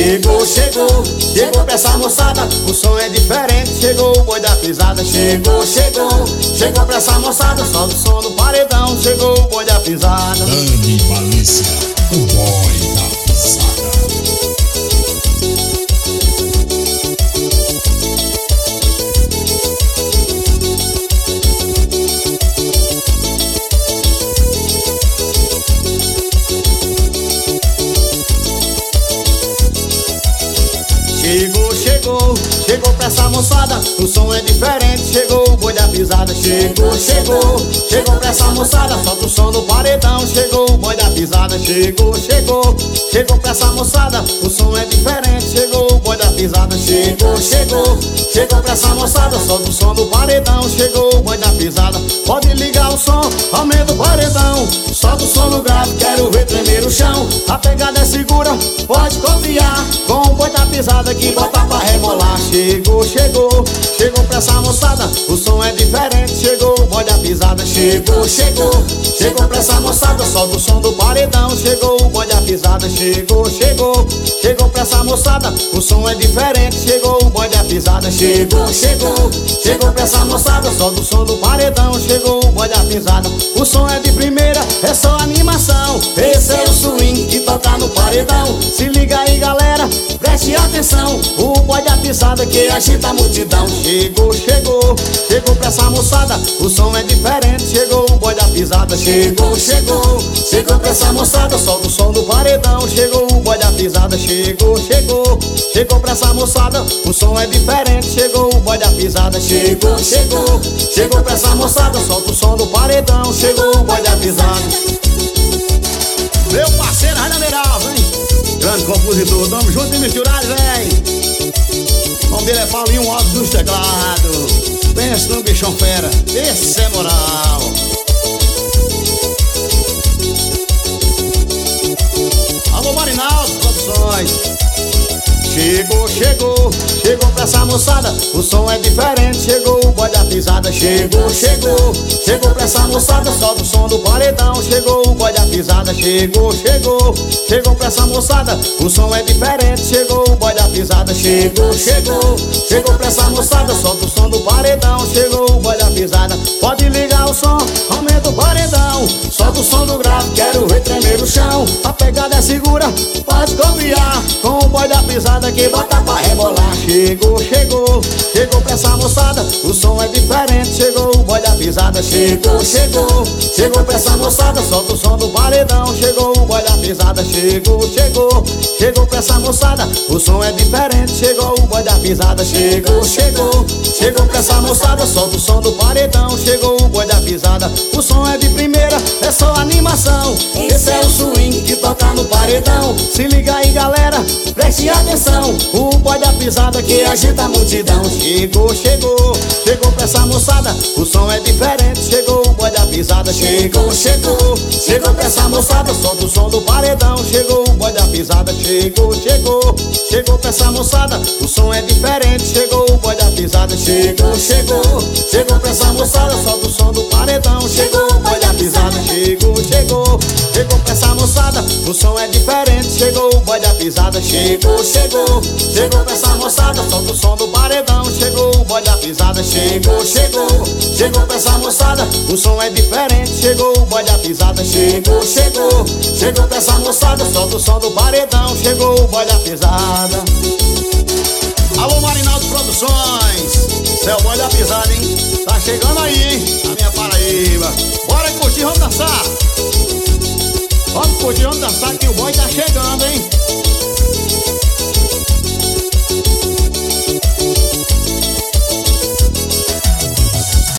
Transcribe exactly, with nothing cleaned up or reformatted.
Chegou, chegou, chegou pra essa moçada, o som é diferente. Chegou o boi da pisada. Chegou, chegou, chegou pra essa moçada, só do som do paredão. Chegou o boi da pisada. Dani Valência, o boi da pisada. Chegou, chegou, chegou pra essa moçada, o som é diferente. Chegou o boi da pisada. Chegou, chegou, chegou pra essa moçada, solta o som do paredão. Chegou o boi da pisada. Chegou, chegou, chegou pra essa moçada, o som é diferente. Chegou o boi da pisada. Chegou, chegou, chegou pra essa moçada, solta o som do paredão. Chegou o boi da pisada. Pode ligar o som, aumenta o paredão. Solta o som no grave, quero ver tremer o chão. A pegada é segura, pode confiar. Com o boi da pisada que bota pra rebolar. Chegou, chegou, chegou pra essa moçada, o som é diferente. Chegou o boi da pisada. Chegou, chegou, chegou pra essa moçada, solta o som do paredão. Chegou o boi da pisada. Chegou, chegou, chegou pra essa moçada, o som é diferente. Chegou o boi da pisada. Chegou, chegou, chegou pra essa moçada, solta o som do paredão. Chegou o boi da pisada. O som é de primeira, é só animação. Esse é o swing que toca no paredão. Se liga aí, galera, preste atenção. O boi da pisada que agita a multidão. Chegou, chegou, chegou pra essa moçada, o som é diferente. Chegou o boi da pisada. Chegou, chegou, chegou pra essa moçada, solta o som do paredão. Chegou o boi da pisada. Chegou, chegou, chegou pra essa moçada, o som é diferente. Chegou o boi da pisada. Chegou, chegou, chegou pra essa moçada, solta o som do paredão. Chegou o boi da pisada. Meu parceiro Rainer Miralva, hein? Grande compositor, tamo junto e misturado, véi. O nome dele é Paulinho Alves dos teclados. Pensa no bichão fera, esse é moral. Alô Marinaldo Produções. Chegou, chegou, chegou pra essa moçada, o som é diferente. Chegou o boi da pisada. Chegou, chegou, chegou pra essa moçada, solta o som do paredão. Chegou o boi da pisada. Chegou, chegou, chegou pra essa moçada, o som é diferente. Chegou o boi da pisada. Chegou, chegou, chegou pra essa moçada, solta o som do paredão. Chegou o boi da pisada. Pode ligar o som, aumenta o paredão. Solta o som do grave, quero ver tremer o chão. A pegada é segura, pode confiar. Com o boi da pisada que bota pra rebolar. Chegou, chegou, chegou pra essa moçada, o som é diferente. Chegou o boi da pisada. Chegou, chegou, chegou pra essa moçada, solta o som do paredão. Chegou o boi da pisada. Chegou, chegou, chegou pra essa moçada, o som é diferente. Chegou o boi da pisada. Chegou, chegou, chegou pra essa moçada, solta o som do paredão. Chegou o boi da pisada. O som é de primeira, é só animação. Esse é o swing que toca no paredão. Se liga aí, galera, preste atenção. O boi da pisada que agita a multidão. Chegou, chegou, chegou pra essa moçada, o som é diferente. Chegou o boi da pisada. Chegou, chegou, chegou pra essa moçada, solta o som do paredão. Chegou o boi da pisada. Chegou, chegou, chegou pra essa moçada, o som é diferente. Chegou o boi da pisada. Chegou, chegou, chegou pra essa moçada, solta o som do paredão. Chegou o boi da pisada. Chegou, chegou, chegou pra essa moçada, o som é diferente. Chegou o boi da pisada. Chegou, chegou, chegou pra essa moçada, solta o som do paredão. Chegou o boi da pisada. Chegou, chegou, chegou pra essa moçada, o som é diferente. Chegou o boi da pisada. Chegou, chegou, chegou pra essa moçada, solta o som do paredão. Chegou o boi da pisada. Alô Marinaldo Produções, cê é o boi da pisada, hein? Tá chegando aí, hein? A minha Paraíba. Bora curtir, vamos dançar. Vamos curtir, vamos dançar que o boi tá chegando, hein?